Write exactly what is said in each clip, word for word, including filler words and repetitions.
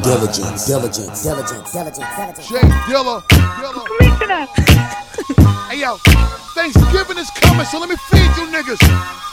Diligence, diligence, diligence, diligence, diligence. Jay Dilla, Dilla. Commissioner. Hey yo, Thanksgiving is coming, so let me feed you niggas.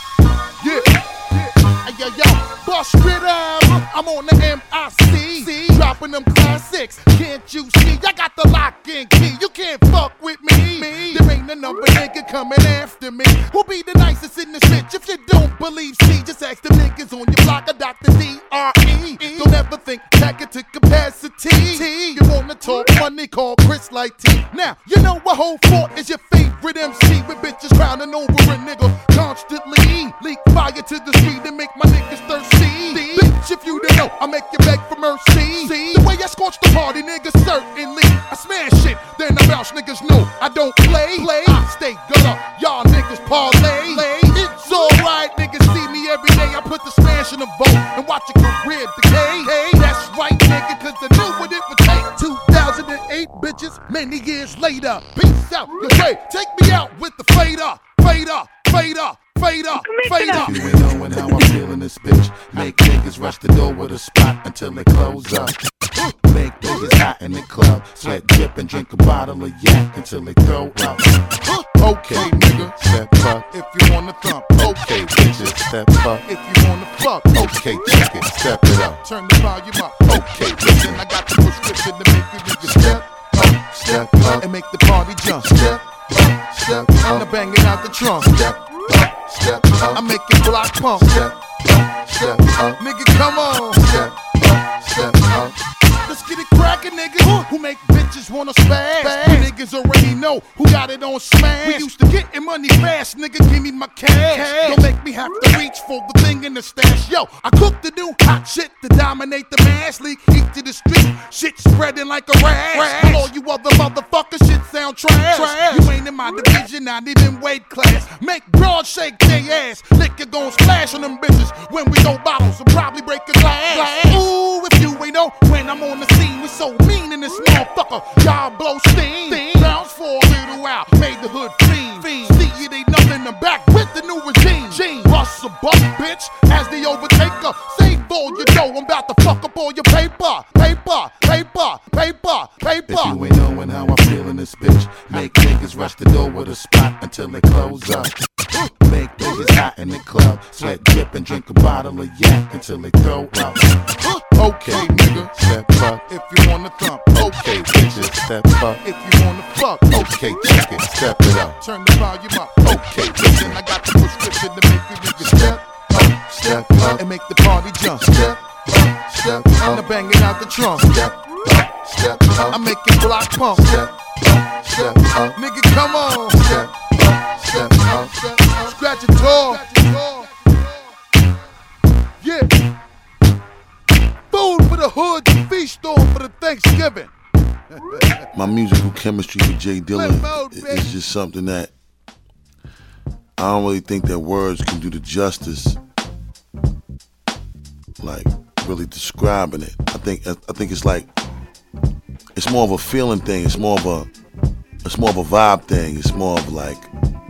Yeah, yeah. Hey yo, yo, bust it out. I'm on the M I C, dropping them classics. Can't you see? I got the lock and key. You can't fuck with me. me. There ain't another nigga coming after me. Who'll be the nicest in this bitch? If you don't believe, see, just ask the niggas on your block. I Doctor D R E. Don't ever think pack it to capacity. You wanna talk money, call Chris like T. Now, you know what whole fort is your favorite M C with bitches crowning over a nigga constantly. Leak fire to the street and make my niggas thirsty. Bitch, if you didn't know, I make you beg for mercy. See, the way I scorch the party, niggas certainly. I smash shit, then I bounce niggas know I don't play. play. I stay gutter, y'all niggas parlay. It's alright, niggas see me every day. I put the smash in the vote and watch your career decay. Hey, that's right, nigga, cause I knew what it would take. two thousand eight, bitches, many years later. Peace out, your way, take me out with the fader, fader, fader. Fader, fader. You ain't knowing how I'm feeling this bitch. Make niggas rush the door with a spot until they close up. Make niggas hot in the club. Sweat dip and drink a bottle of yak until they throw up. Okay, nigga, step up if you wanna thump. Okay, bitches, step up if you wanna fuck. Okay, check it, step it up. Turn the volume up. Okay, listen, I got the prescription to make you niggas step up, step up, and make the party jump. Step up, step up, and bang it out the trunk. Step up, step up, I make it block pump. Step up, step up, nigga, come on. Step up, step up. Let's get it crackin', niggas who make bitches wanna spaz. You niggas already know who got it on smash. We used to gettin' money fast, nigga, give me my cash. Don't make me have to reach for the thing in the stash. Yo, I cook the new hot shit to dominate the mass. Leak heat to the street, shit spreading like a rash. And all you other motherfuckers, shit sound trash. You ain't in my division, not even weight class. Make broad shake their ass. Liquor gon' splash on them bitches when we go bottles and probably break a glass. Ooh, if you ain't know when I'm on the scene, we so mean in this motherfucker. Y'all blow steam, bounce for a little while, made the hood fiend. See it ain't nothing, I'm back with the new regime. Gene, bust a buck, bitch, as the overtaker. Save all your dough, I'm about to fuck up all your paper. Paper, paper, paper, paper. If you ain't knowing how I'm feeling this bitch, make niggas rush the door with a spot until they close up. Make niggas hot in the club, sweat dip and drink a bottle of yak until they throw up. Okay, nigga, step up if you wanna thump. Okay, bitches, step up if you wanna fuck. Okay, check it, step it up. Turn the volume up. Okay, listen, I got the prescription to make you niggas step up, step up, and make the party jump. Step up, step up, and bang it out the trunk. Step up, step up, I make it block pump. Step up, step up, nigga, come on. Step up, step up, step up. Scratch your jaw. Yeah. Food for the hood, feast on for the Thanksgiving. My musical chemistry with Jay Dilla is just something that I don't really think that words can do the justice, like really describing it. I think I think it's like it's more of a feeling thing. It's more of a it's more of a vibe thing. It's more of like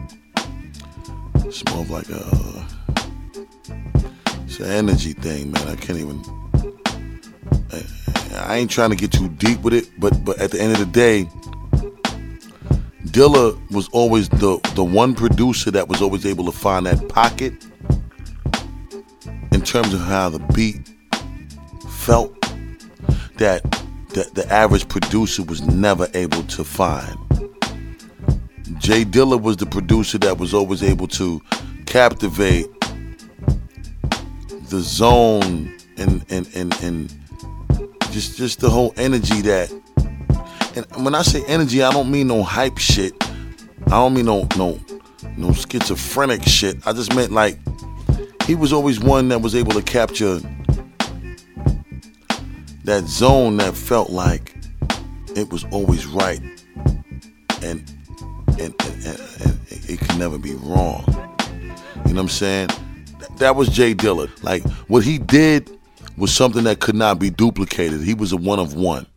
it's more of like a it's an energy thing, man. I can't even. I, I ain't trying to get too deep with it, but but at the end of the day, Dilla was always the the one producer that was always able to find that pocket in terms of how the beat felt that the, the average producer was never able to find. Jay Dilla was the producer that was always able to captivate the zone and and and, and just just the whole energy that, and when I say energy, I don't mean no hype shit. I don't mean no no no schizophrenic shit. I just meant like he was always one that was able to capture that zone that felt like it was always right, and and, and, and, and it could never be wrong. You know what I'm saying? That was Jay Dilla. Like what he did was something that could not be duplicated. He was a one of one.